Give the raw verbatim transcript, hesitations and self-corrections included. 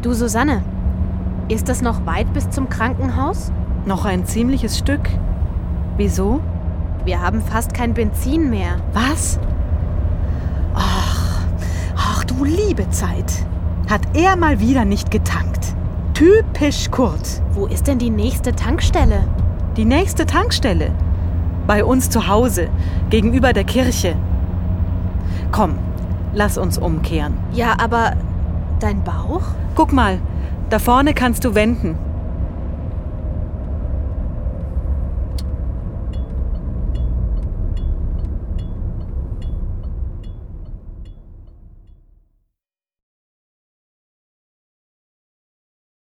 Du, Susanne, ist es noch weit bis zum Krankenhaus? Noch ein ziemliches Stück. Wieso? Wir haben fast kein Benzin mehr. Was? Ach, ach du liebe Zeit. Hat er mal wieder nicht getankt. Typisch Kurt. Wo ist denn die nächste Tankstelle? Die nächste Tankstelle? Bei uns zu Hause, gegenüber der Kirche. Komm, lass uns umkehren. Ja, aber dein Bauch? Guck mal, da vorne kannst du wenden.